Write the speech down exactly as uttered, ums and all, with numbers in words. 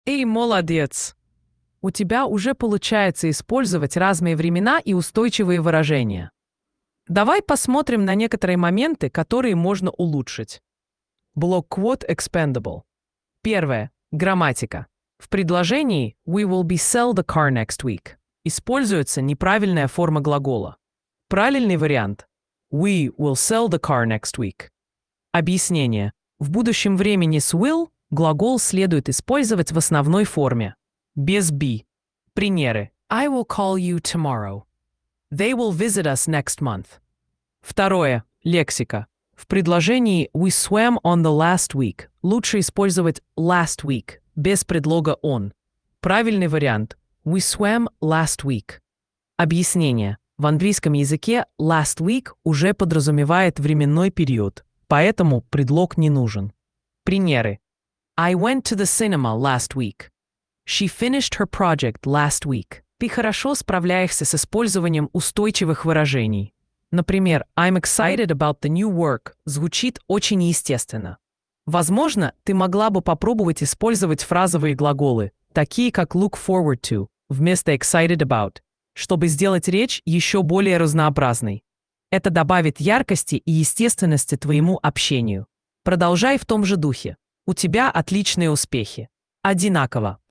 Эй, молодец! У тебя уже получается использовать разные времена и устойчивые выражения. Давай посмотрим на некоторые моменты, которые можно улучшить. Блок quote expendable. Первое. Грамматика. В предложении «We will be sell the car next week» используется неправильная форма глагола. Правильный вариант «We will sell the car next week». Объяснение. В будущем времени с will глагол следует использовать в основной форме, без be. Примеры. I will call you tomorrow. They will visit us next month. Второе. Лексика. В предложении we swam on the last week лучше использовать last week без предлога on. Правильный вариант we swam last week. Объяснение. В английском языке last week уже подразумевает временной период, поэтому предлог не нужен. Примеры. I went to the cinema last week. She finished her project last week. Ты хорошо справляешься с использованием устойчивых выражений. Например, I'm excited about the new work звучит очень естественно. Возможно, ты могла бы попробовать использовать фразовые глаголы, такие как look forward to, вместо excited about, чтобы сделать речь еще более разнообразной. Это добавит яркости и естественности твоему общению. Продолжай в том же духе. У тебя отличные успехи. Одинаково.